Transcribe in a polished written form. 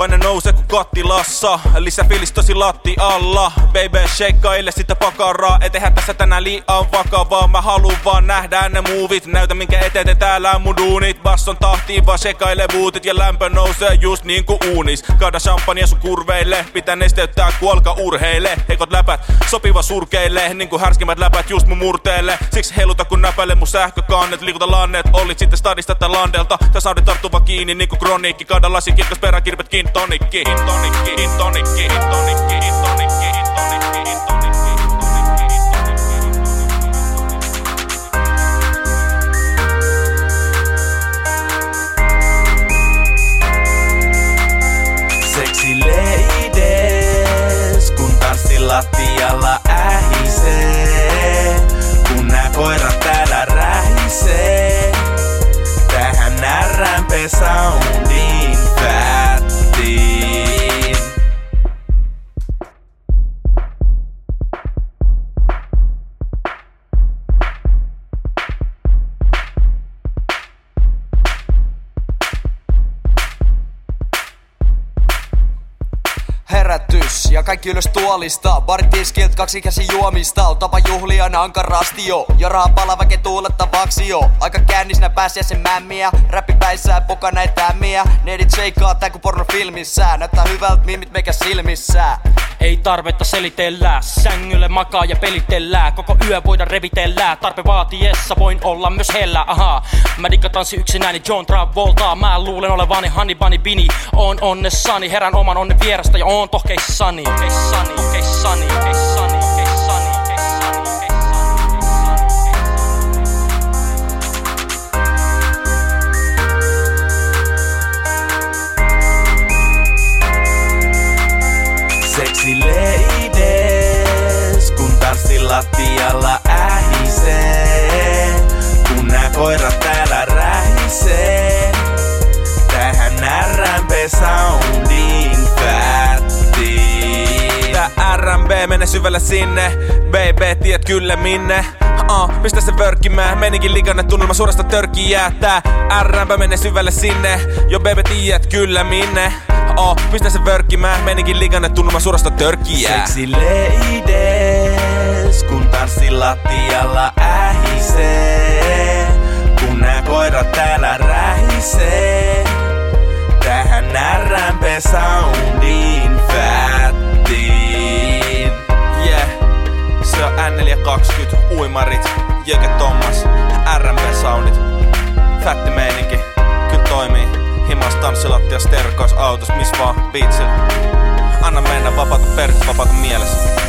Paine nousee ku kattilassa, lisäfiilis tosi latti alla. Baby shakeaille sitä pakaraa, et eihän tässä tänään liian vakavaa. Mä haluun vaan nähdä ne muuvit, näytä minkä eteen te täällä mun duunit. Basson tahtiin vaan shakaile bootit ja lämpö nousee just niinku uunis. Kaada champagnea sun kurveille, pitää nesteyttää ku alka urheille. Heikot läpät sopiva surkeille, niinku härskimmät läpät just mun murteelle. Siksi heiluta kun näpäile mun sähkökannet, liikuta lanneet, ollit sitten stadista tai landelta. Tää saudi tarttuva kiinni niinku kroniikki, kaada lasi kirkas peräkirpet gin tonikki. Gin tonikki, gin tonikki, gin tonikki, gin tonikki, gin tonikki, gin tonikki. Seksi ladies, kun tanssi lattialla ähisee. Kun nää koirat täällä rähisee. Tähän R&B-soundiin fättiin. Herätys ja kaikki ylös tuolista. Barit tiskiltä 2 käsi juomista. On tapa juhlia ankarasti jo. Ja rahan palaväke tuulettavaksi jo. Aika kännisnä pääsiä sen mämmiä. Räppi päissään poka näitä ämmiä. Neidit shakeaa tää ku pornofilmissä. Näyttää hyvältä mimit meikä silmissä. Ei tarvetta selitellä, sängylle makaa ja pelitellää. Koko yö voida revitellä, tarpe vaatiessa voin olla myös hellä. Ahaa, mä tanssin yksinäni John Travolta. Mä luulen olevani Honey Bunny Bini. Oon onnessani, herän oman onnen vierasta ja oon tohkeissani. Seksi ladies, kun tanssi lattialla ähisee. Kun nää koirat täällä rähisee. Tähän R&B-soundiin fättiin. Tää R&B menee syvälle sinne, baby tiedät kyllä minne. Pistä se vörkkimään, menikin likanne tunnelma suorasta törkkiä. Tää R&B menee syvälle sinne, jo baby tiedät kyllä minne. Pistä se vörkkimään, menikin likanne tunnelma suorasta törkkiä. Seksi ladies, kun tanssi lattialla ähisee. Kun nää koirat täällä rähisee. Tähän R&B-soundiin fättiin. Yeah, se on N420, uimarit, Jöke Thomas, R&B-soundit. Fätti meininki, kyllä toimii. Himas tanssilattia, sterkos, autos, miss vaan, beatsilla. Anna mennä, vapauta perhe, vapauta mielessä.